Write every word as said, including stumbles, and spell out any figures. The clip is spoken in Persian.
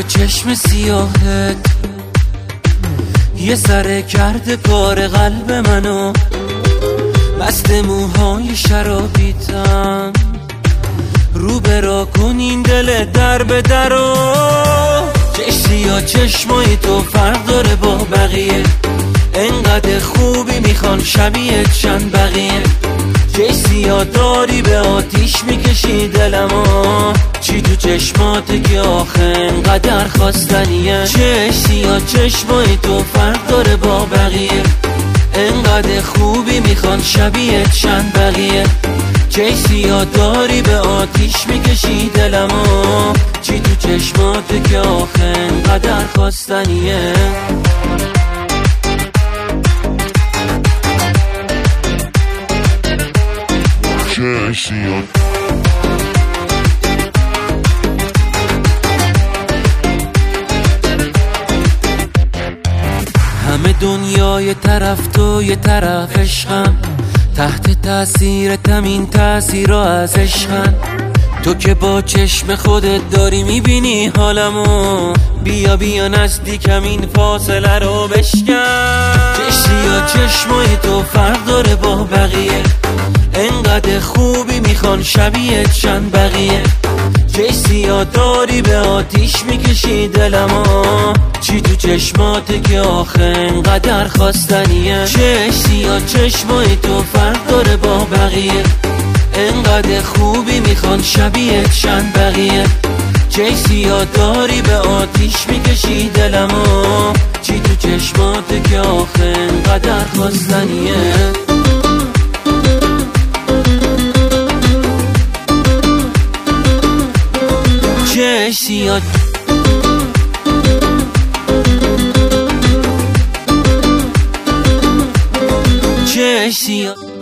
چشم سیاهت یه سره کرده کار قلب منو، مست موهای شرابیتم رو برا کن این دل در به درو. چشمی یا چشمای تو فرق داره با بقیه، انقدر خوبی میخوان شبیه چند بقیه. چشمی یا داری به آتیش میکشی دلمو، چی تو چشماته که آخه انقدر خواستنیه. چشمی یا چشمای تو فرق داره با بقیه، انقدر خوبی میخوان شبیه چند بقیه. چشمی یا داری به آتیش میکشی دلمو، چی تو چشماته که آخه انقدر خواستنیه. چشمی همه دنیا یه طرف تو یه طرف عشقم، تحت تأثیرتم این تأثیرها از عشقم. تو که با چشم خودت داری میبینی حالمو، بیا بیا نزدیکم این فاصله رو بشکن. چشمی یا چشمای تو فرق داره با بقیه، انقدر خوبی میخوان شبیه چند بقیه. چشمی یا داری به آتیش میکشی دلمو، چی تو چشماته که آخه انقدر خواستنیه. چشمی یا چشمای تو فرق داره با بقیه، انقدر خوبی میخوان شبیه چند بقیه. چشمی یا داری به آتیش میکشی دلمو، چی تو چشماته که آخه انقدر خواستنیه. چشمی یا چشمی یا